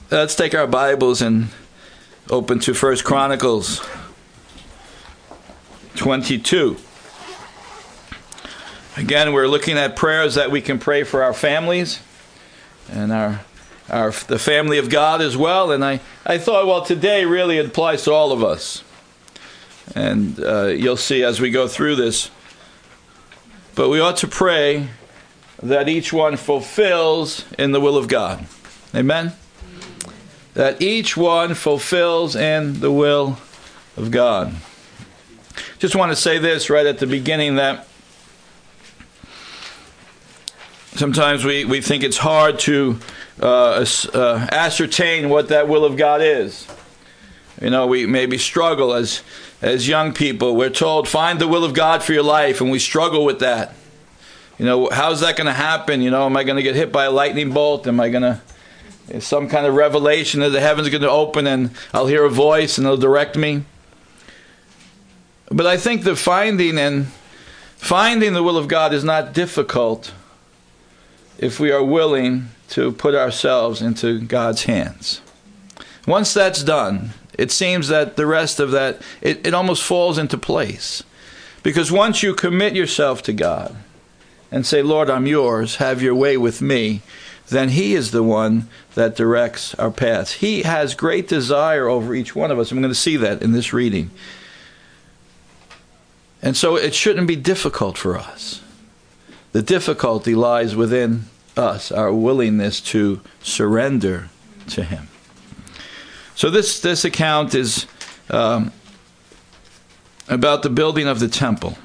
Let's take our Bibles and open to 1 Chronicles 22. Again, we're looking at prayers that we can pray for our families and the family of God as well. And I thought, well, today really applies to all of us. And you'll see as we go through this. But we ought to pray that each one fulfills in the will of God. Amen? That each one fulfills in the will of God. Just want to say this right at the beginning, that sometimes we think it's hard to ascertain what that will of God is. You know, we maybe struggle as young people. We're told, find the will of God for your life, and we struggle with that. You know, how's that going to happen? You know, am I going to get hit by a lightning bolt? Am I going to... some kind of revelation that the heavens are going to open and I'll hear a voice and it'll direct me. But I think the finding the will of God is not difficult if we are willing to put ourselves into God's hands. Once that's done, it seems that the rest of that, it almost falls into place. Because once you commit yourself to God and say, Lord, I'm yours, have your way with me, then He is the one that directs our paths. He has great desire over each one of us. I'm going to see that in this reading. And so it shouldn't be difficult for us. The difficulty lies within us, our willingness to surrender to Him. So this account is about the building of the temple.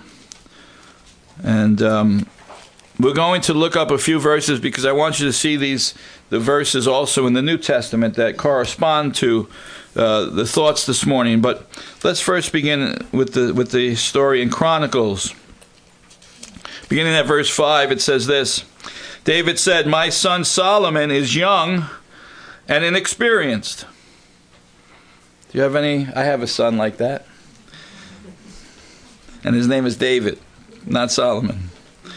And we're going to look up a few verses because I want you to see the verses also in the New Testament that correspond to the thoughts this morning. But let's first begin with the story in Chronicles. Beginning at verse 5, it says this: David said, "My son Solomon is young and inexperienced." Do you have any? I have a son like that. And his name is David, not Solomon.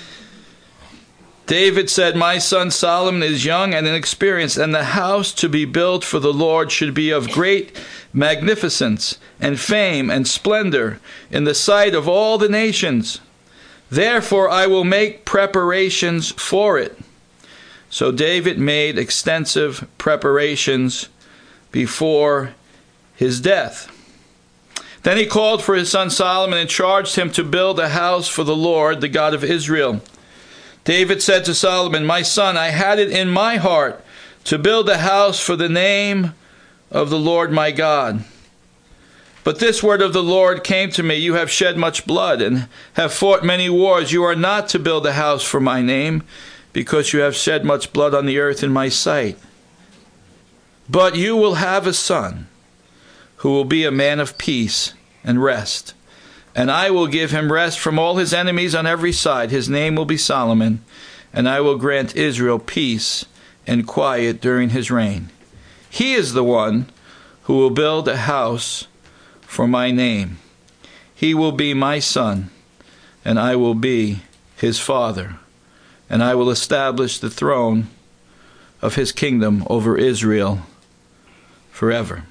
David said, "My son Solomon is young and inexperienced, and the house to be built for the Lord should be of great magnificence and fame and splendor in the sight of all the nations. Therefore I will make preparations for it." So David made extensive preparations before his death. Then he called for his son Solomon and charged him to build a house for the Lord, the God of Israel. David said to Solomon, "My son, I had it in my heart to build a house for the name of the Lord my God. But this word of the Lord came to me, you have shed much blood and have fought many wars. You are not to build a house for my name, because you have shed much blood on the earth in my sight. But you will have a son who will be a man of peace and rest. And I will give him rest from all his enemies on every side. His name will be Solomon, and I will grant Israel peace and quiet during his reign. He is the one who will build a house for my name. He will be my son, and I will be his father. And I will establish the throne of his kingdom over Israel forever.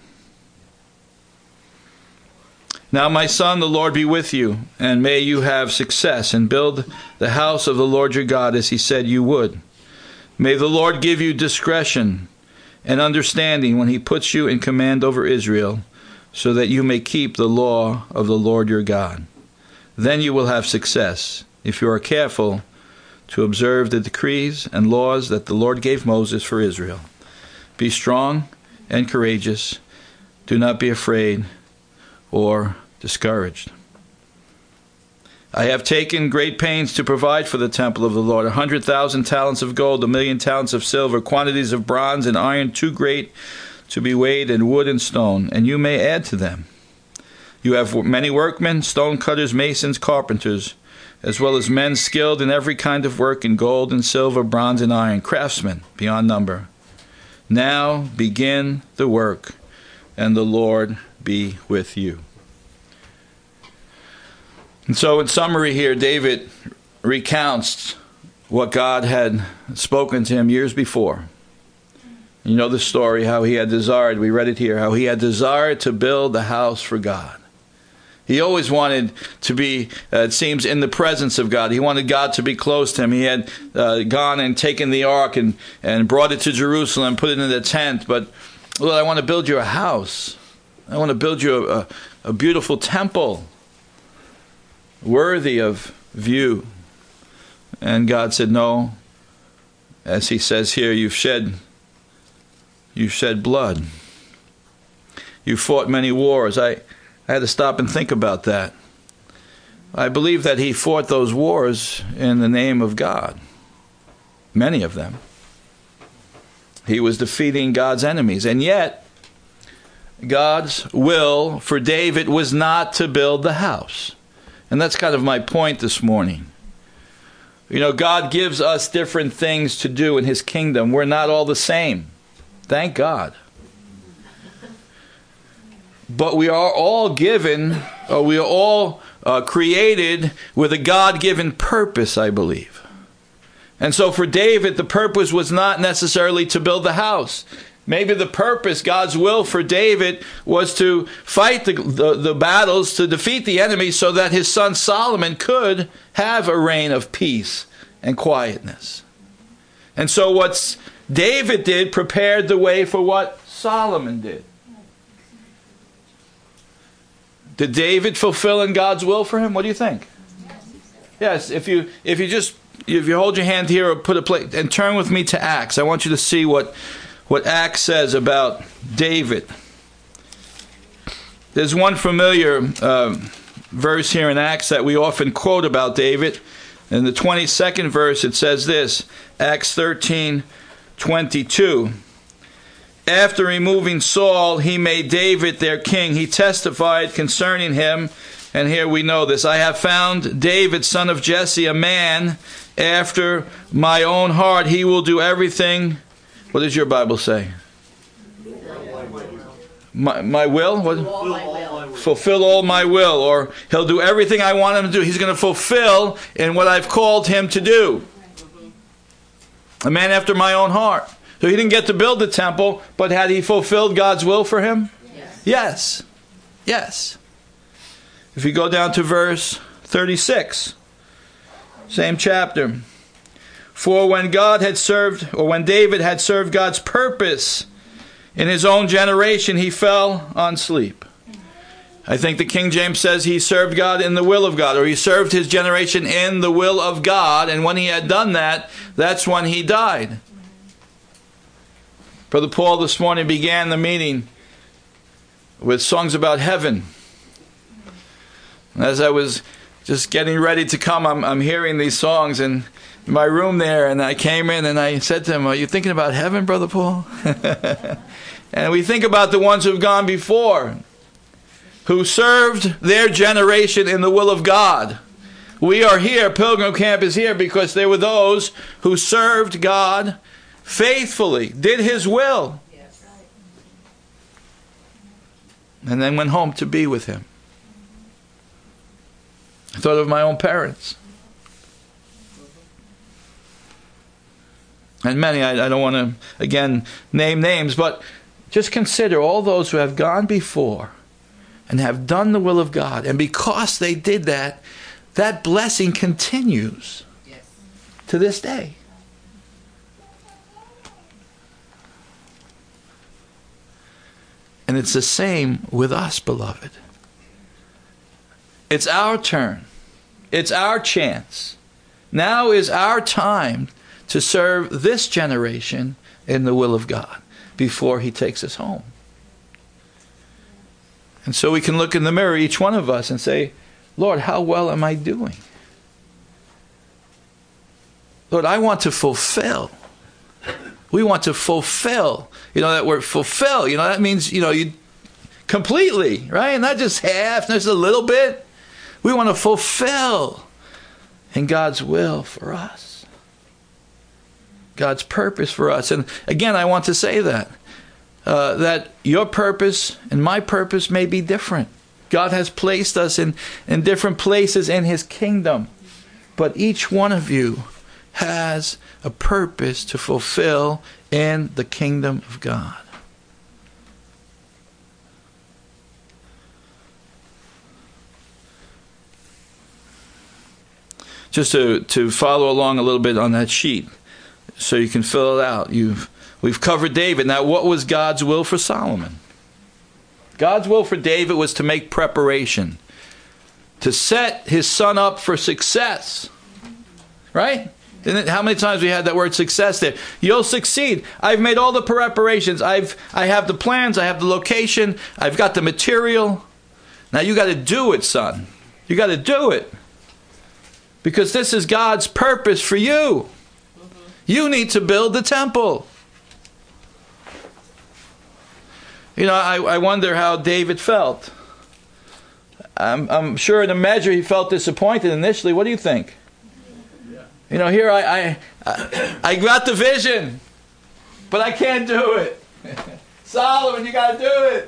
Now, my son, the Lord be with you, and may you have success, and build the house of the Lord your God as he said you would. May the Lord give you discretion and understanding when he puts you in command over Israel, so that you may keep the law of the Lord your God. Then you will have success, if you are careful to observe the decrees and laws that the Lord gave Moses for Israel. Be strong and courageous. Do not be afraid or discouraged. I have taken great pains to provide for the temple of the Lord 100,000 talents of gold, 1,000,000 talents of silver, quantities of bronze and iron too great to be weighed, and wood and stone, and you may add to them. You have many workmen, stone cutters, masons, carpenters, as well as men skilled in every kind of work in gold and silver, bronze and iron, craftsmen beyond number. Now begin the work, and the Lord be with you." And so in summary here, David recounts what God had spoken to him years before. You know the story, how he had desired, we read it here, how he had desired to build the house for God. He always wanted to be, it seems, in the presence of God. He wanted God to be close to him. He had gone and taken the ark and brought it to Jerusalem, put it in the tent. But, Lord, I want to build you a house. I want to build you a beautiful temple, worthy of view. And God said, no. As he says here, you've shed blood. You fought many wars. I had to stop and think about that. I believe that he fought those wars in the name of God. Many of them. He was defeating God's enemies. And yet, God's will for David was not to build the house. And that's kind of my point this morning. You know, God gives us different things to do in his kingdom. We're not all the same. Thank God. But we are all given, or we are all created with a God-given purpose, I believe. And so for David, the purpose was not necessarily to build the house. Maybe the purpose, God's will for David, was to fight the battles, to defeat the enemy, so that his son Solomon could have a reign of peace and quietness. And so what David did prepared the way for what Solomon did. Did David fulfill in God's will for him? What do you think? Yes, if you hold your hand here or put a plate and turn with me to Acts, I want you to see what Acts says about David. There's one familiar verse here in Acts that we often quote about David. In the 22nd verse, it says this, Acts 13:22. After removing Saul, he made David their king. He testified concerning him, and here we know this, I have found David, son of Jesse, a man after my own heart. He will do everything. What does your Bible say? My will? What? Fulfill all my will. Or he'll do everything I want him to do. He's going to fulfill in what I've called him to do. A man after my own heart. So he didn't get to build the temple, but had he fulfilled God's will for him? Yes. Yes. If you go down to verse 36, same chapter. For when David had served God's purpose in his own generation, he fell on sleep. I think the King James says he served God in the will of God, or he served his generation in the will of God, and when he had done that, that's when he died. Brother Paul this morning began the meeting with songs about heaven. As I was just getting ready to come, I'm hearing these songs in my room there, and I came in and I said to him, are you thinking about heaven, Brother Paul? And we think about the ones who've gone before, who served their generation in the will of God. We are here, Pilgrim Camp is here, because there were those who served God faithfully, did his will, and then went home to be with him. I thought of my own parents. And many, I don't want to, again, name names, but just consider all those who have gone before and have done the will of God. And because they did that, that blessing continues to this day. And it's the same with us, beloved. It's our turn. It's our chance. Now is our time to serve this generation in the will of God before he takes us home. And so we can look in the mirror, each one of us, and say, Lord, how well am I doing? Lord, I want to fulfill. We want to fulfill. You know that word fulfill, that means, you completely, right? Not just half, not just a little bit. We want to fulfill in God's will for us. God's purpose for us. And again, I want to say that your purpose and my purpose may be different. God has placed us in different places in his kingdom. But each one of you has a purpose to fulfill in the kingdom of God. Just to follow along a little bit on that sheet so you can fill it out. We've covered David. Now, what was God's will for Solomon? God's will for David was to make preparation, to set his son up for success. Right? How many times we had that word success there? You'll succeed. I've made all the preparations. I have the plans. I have the location. I've got the material. Now you got to do it, son. You got to do it. Because this is God's purpose for you. You need to build the temple. You know, I wonder how David felt. I'm sure in a measure he felt disappointed initially. What do you think? You know, here I got the vision, but I can't do it. Solomon, you got to do it.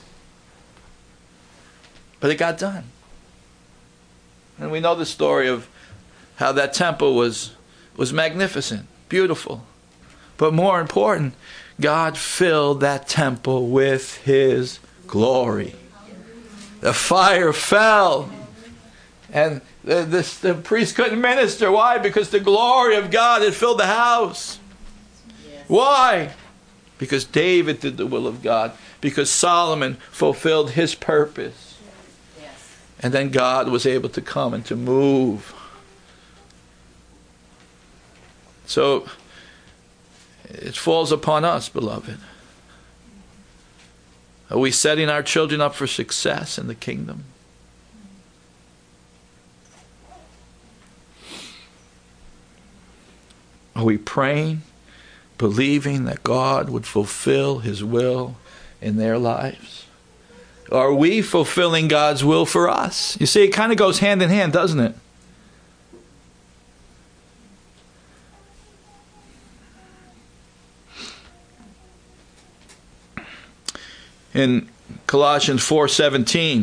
But it got done. And we know the story of how that temple was magnificent, beautiful. But more important, God filled that temple with His glory. The fire fell. And the priest couldn't minister. Why? Because the glory of God had filled the house. Yes. Why? Because David did the will of God. Because Solomon fulfilled his purpose. Yes. And then God was able to come and to move. So it falls upon us, beloved. Are we setting our children up for success in the kingdom? Are we praying, believing that God would fulfill His will in their lives? Are we fulfilling God's will for us? You see, it kind of goes hand in hand, doesn't it? In Colossians 4:17,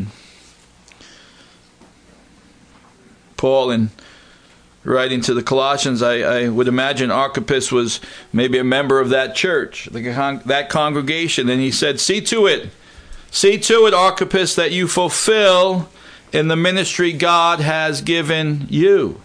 Paul, in writing to the Colossians, I would imagine Archippus was maybe a member of that church, that congregation, and he said, see to it, Archippus, that you fulfill in the ministry God has given you.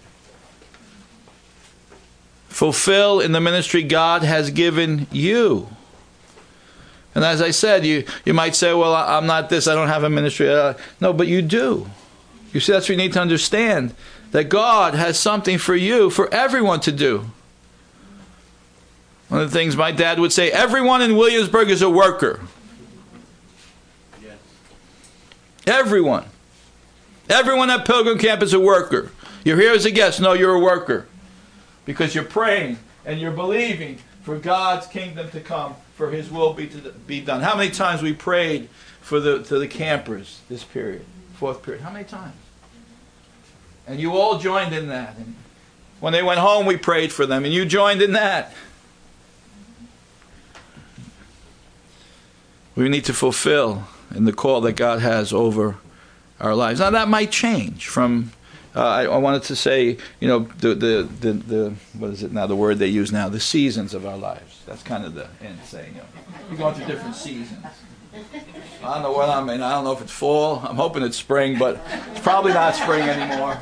Fulfill in the ministry God has given you. And as I said, you might say, well, I'm not this, I don't have a ministry. No, but you do. You see, that's what you need to understand, that God has something for you, for everyone to do. One of the things my dad would say, everyone in Williamsburg is a worker. Yes. Everyone. Everyone at Pilgrim Camp is a worker. You're here as a guest. No, you're a worker. Because you're praying and you're believing for God's kingdom to come, for His will be done. How many times we prayed for the campers this period, fourth period? How many times? And you all joined in that. And when they went home, we prayed for them, and you joined in that. We need to fulfill in the call that God has over our lives. Now that might change from. I wanted to say, you know, the what is it now? The word they use now, the seasons of our lives. That's kind of the end saying. You know, you're going through different seasons. I don't know what I'm in. I don't know if it's fall. I'm hoping it's spring, but it's probably not spring anymore.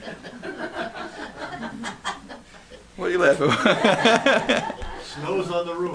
What are you laughing at? Snow's on the roof.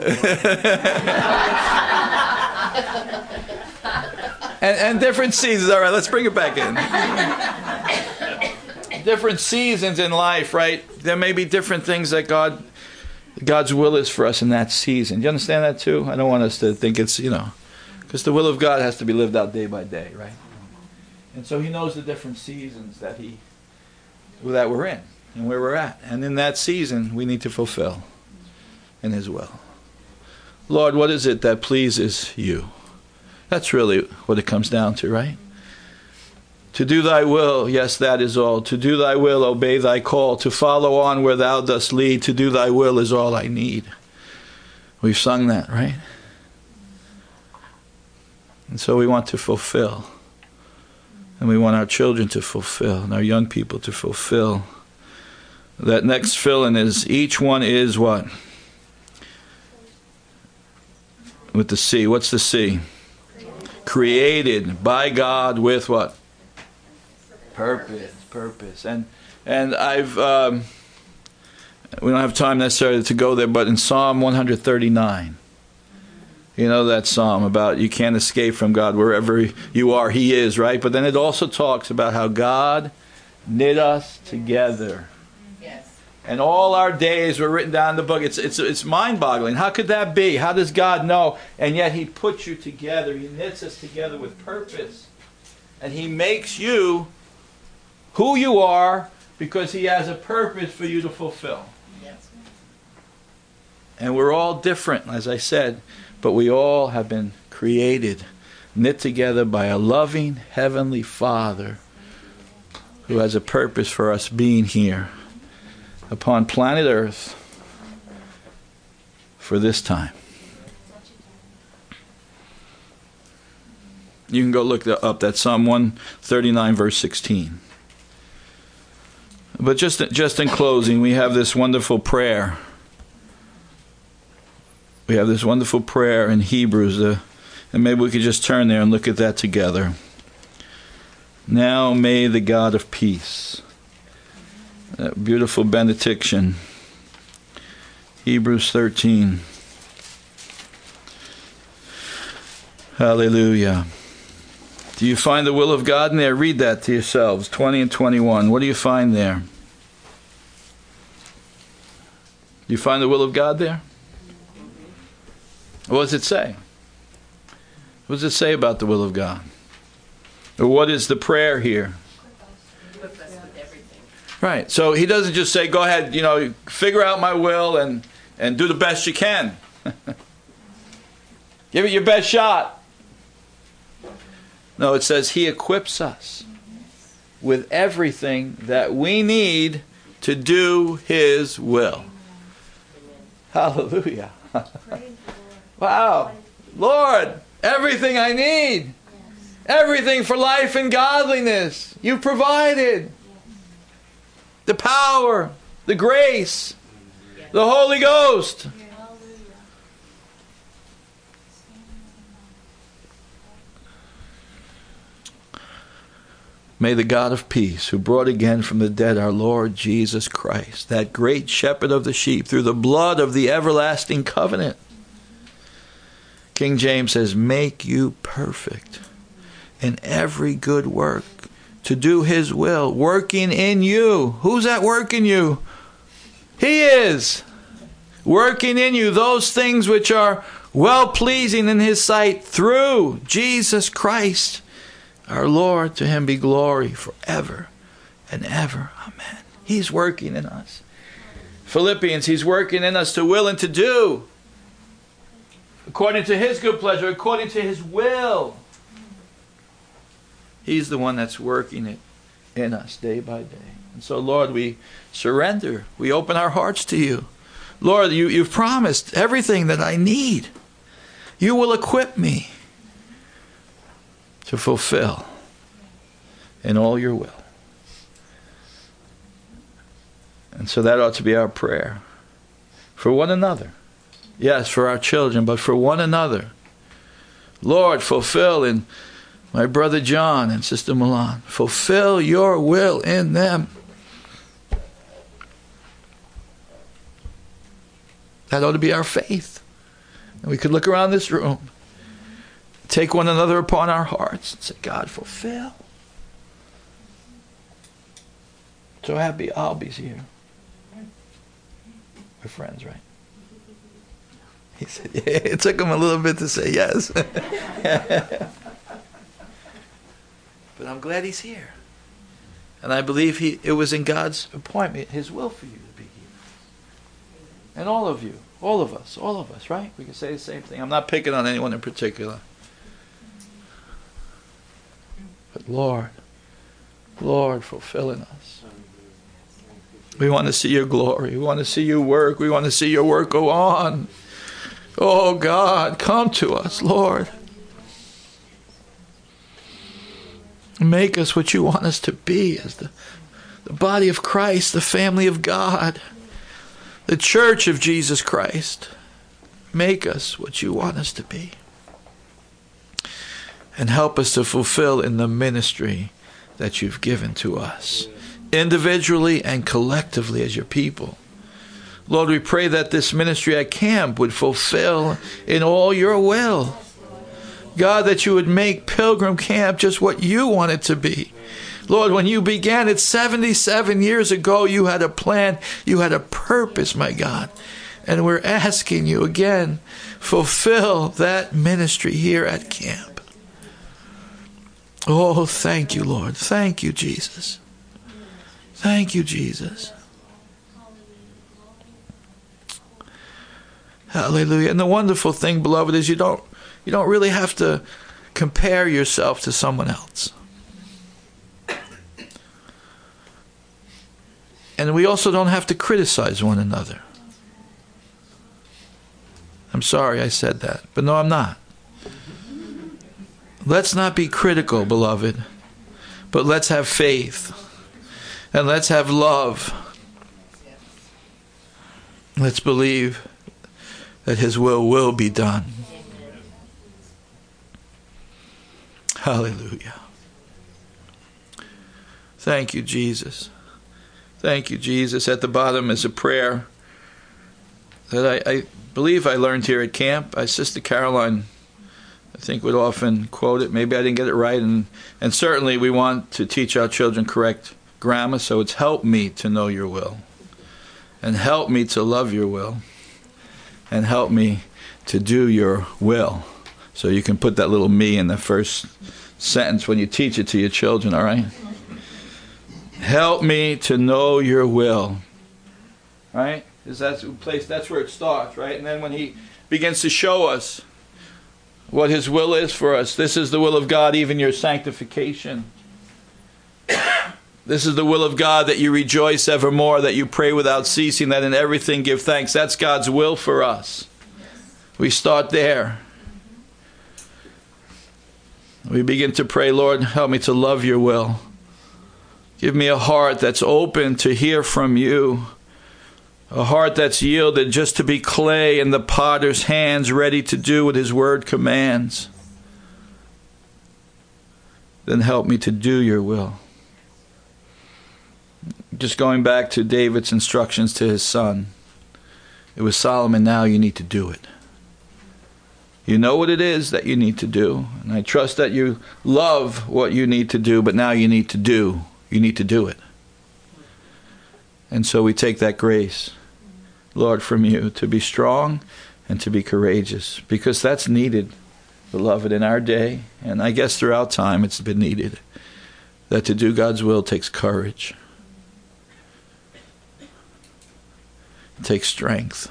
and different seasons. All right, let's bring it back in. Different seasons in life, right? There may be different things that God's will is for us in that season. Do you understand that too? I don't want us to think it's, you know, because the will of God has to be lived out day by day, right? And so He knows the different seasons that we're in and where we're at. And in that season, we need to fulfill in His will. Lord, what is it that pleases You? That's really what it comes down to, right? To do Thy will, yes, that is all. To do Thy will, obey Thy call. To follow on where Thou dost lead. To do Thy will is all I need. We've sung that, right? And so we want to fulfill. And we want our children to fulfill. And our young people to fulfill. That next fill-in is, each one is what? with the C. What's the C? Created by God with what? Purpose. And I've we don't have time necessarily to go there, but in Psalm 139, you know that psalm about you can't escape from God wherever you are, He is, right? But then it also talks about how God knit us together. Yes. And all our days were written down in the book. It's mind-boggling. How could that be? How does God know? And yet He puts you together. He knits us together with purpose. And He makes you who you are because He has a purpose for you to fulfill. Yes. And we're all different, as I said, but we all have been created, knit together by a loving Heavenly Father who has a purpose for us being here upon planet Earth for this time. You can go look up that Psalm 139 verse 16. But just in closing, we have this wonderful prayer. We have this wonderful prayer in Hebrews, and maybe we could just turn there and look at that together. Now may the God of peace, that beautiful benediction, Hebrews 13. Hallelujah. Do you find the will of God in there? Read that to yourselves, 20 and 21. What do you find there? Do you find the will of God there? What does it say? What does it say about the will of God? Or what is the prayer here? Equip us with everything. Right. So He doesn't just say, go ahead, figure out my will and do the best you can. Give it your best shot. No, it says He equips us with everything that we need to do His will. Hallelujah. Wow. Lord, everything I need. Everything for life and godliness. You provided. The power, the grace, the Holy Ghost. May the God of peace, who brought again from the dead our Lord Jesus Christ, that great shepherd of the sheep, through the blood of the everlasting covenant, King James says, make you perfect in every good work, to do His will, working in you. Who's at work in you? He is working in you those things which are well-pleasing in His sight through Jesus Christ our Lord. To Him be glory forever and ever. Amen. He's working in us. Philippians, He's working in us to will and to do, according to His good pleasure, according to His will. He's the one that's working it in us day by day. And so, Lord, we surrender. We open our hearts to You. Lord, You've promised everything that I need. You will equip me to fulfill in all Your will. And so that ought to be our prayer for one another. Yes, for our children, but for one another. Lord, fulfill in my brother John and Sister Milan. Fulfill Your will in them. That ought to be our faith. And we could look around this room, take one another upon our hearts, and say, God, fulfill. So happy Albie's here. We're friends, right? He said, yeah. It took him a little bit to say yes. But I'm glad he's here. And I believe it was in God's appointment, His will for you to be here. And all of you, all of us, right? We can say the same thing. I'm not picking on anyone in particular. But Lord, fulfill in us. We want to see Your glory. We want to see You work. We want to see Your work go on. Oh God, come to us, Lord. Make us what You want us to be as the body of Christ, the family of God, the church of Jesus Christ. Make us what you want us to be. And help us to fulfill in the ministry that you've given to us, individually and collectively as your people. Lord, we pray that this ministry at camp would fulfill in all your will. God, that you would make Pilgrim Camp just what you want it to be. Lord, when you began it 77 years ago, you had a plan, you had a purpose, my God. And we're asking you again, fulfill that ministry here at camp. Oh, thank you, Lord. Thank you, Jesus. Thank you, Jesus. Hallelujah. And the wonderful thing, beloved, is you don't really have to compare yourself to someone else. And we also don't have to criticize one another. I'm sorry I said that, but no, I'm not. Let's not be critical, beloved, but let's have faith. And let's have love. Let's believe that his will be done. Hallelujah. Thank you, Jesus. Thank you, Jesus. At the bottom is a prayer that I believe I learned here at camp. Sister Caroline, I think, would often quote it. Maybe I didn't get it right. And certainly we want to teach our children correct grammar, so it's help me to know your will. And help me to love your will. And help me to do your will. So you can put that little me in the first sentence when you teach it to your children, all right? Help me to know your will. Right? Because that's where it starts, right? And then when he begins to show us what his will is for us, this is the will of God, even your sanctification. This is the will of God, that you rejoice evermore, that you pray without ceasing, that in everything give thanks. That's God's will for us. We start there. We begin to pray, Lord, help me to love your will. Give me a heart that's open to hear from you. A heart that's yielded just to be clay in the potter's hands, ready to do what his word commands. Then help me to do your will. Just going back to David's instructions to his son. It was Solomon, now you need to do it. You know what it is that you need to do. And I trust that you love what you need to do, but now you need to do. You need to do it. And so we take that grace, Lord, from you to be strong and to be courageous, because that's needed, beloved, in our day. And I guess throughout time it's been needed. That to do God's will takes courage. It takes strength.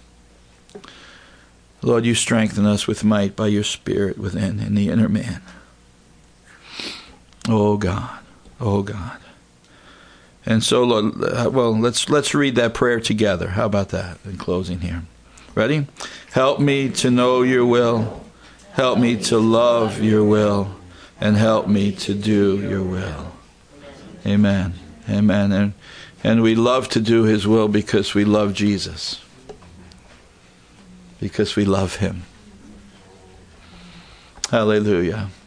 Lord, you strengthen us with might by your Spirit within, in the inner man. Oh God, oh God. And so, Lord, let's read that prayer together. How about that in closing here? Ready? Help me to know your will. Help me to love your will. And help me to do your will. Amen. Amen. And we love to do his will because we love Jesus. Because we love him. Hallelujah.